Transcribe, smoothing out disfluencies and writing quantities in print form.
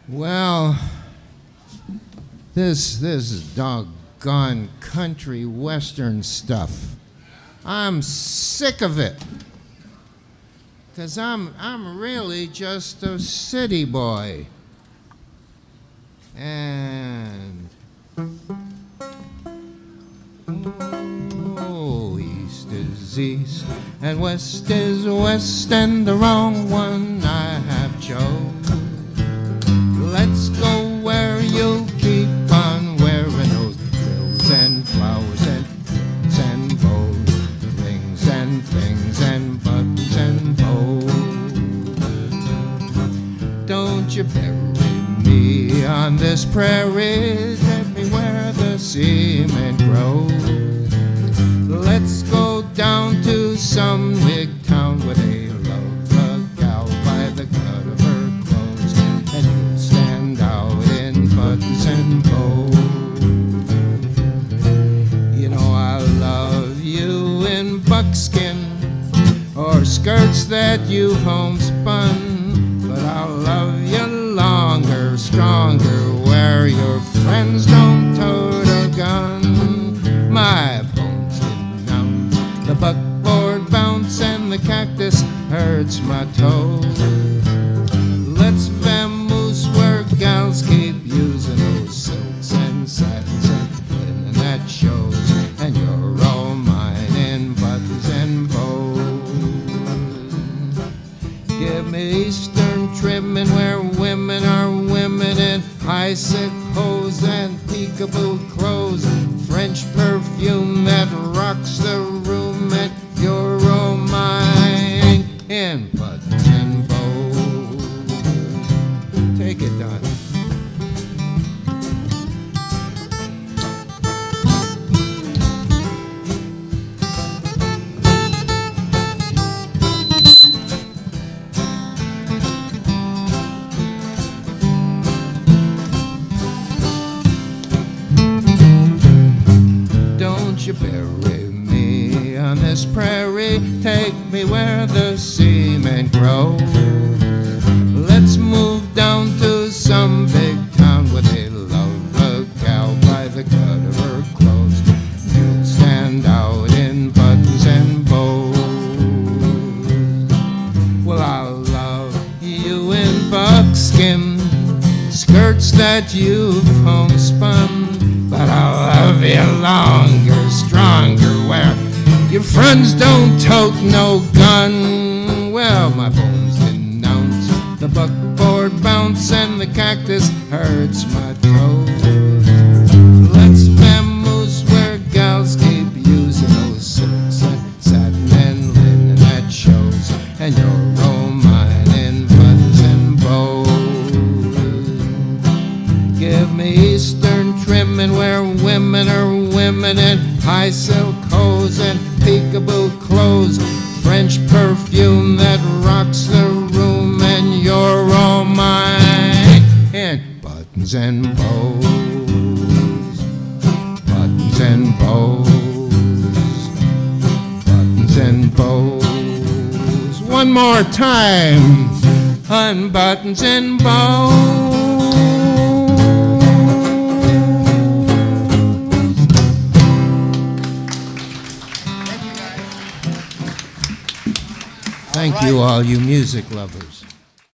Well, this is doggone country western stuff. I'm sick of it. 'Cause I'm really just a city boy. And oh, east is east and west is west, and the wrong one I have chose. Let's go where you keep on wearing those frills and flowers and rings and bows, rings and things and buttons and bows. Don't you bury me on this prairie, take me where the cement grows. Let's go down to some big town where they love a gal by the cut of her clothes, and you'll stand out in buttons and bows. You know I love you in buckskin or skirts that you've homespun, but I'll love you longer, stronger, where your friends don't tote a gun. My bones denounce the buckboard bounce, and the cactus hurts my toes. Let's vamoose where gals keep using those silks and satins and linen that shows, and you're all mine in buttons and bows. Give me Eastern trimming where women are women in high silk hose and peekaboo clothes, French perfume that rocks the room, and you're all mine in buttons and bows. Take it, Don. You bury me on this prairie, take me where the cement grows. Let's move down to some big town where they love a gal by the cut of her clothes. You'll stand out in buttons and bows. Well, I'll love you in buckskin skirts that you've homespun, but I'll love you longer, stronger, where your friends don't tote no gun. Well, my bones denounce the buckboard bounce, and the cactus hurts my toes. Let's vamoose where gals keep using those silks and satin and linen that shows, and you're all mine in buttons and bows. Give me Eastern trimming where women are women in high silk hose and peekaboo clothes, French perfume that rocks the room, and you're all mine in buttons and bows, buttons and bows, buttons and bows. One more time, on buttons and bows. Thank you, all you music lovers.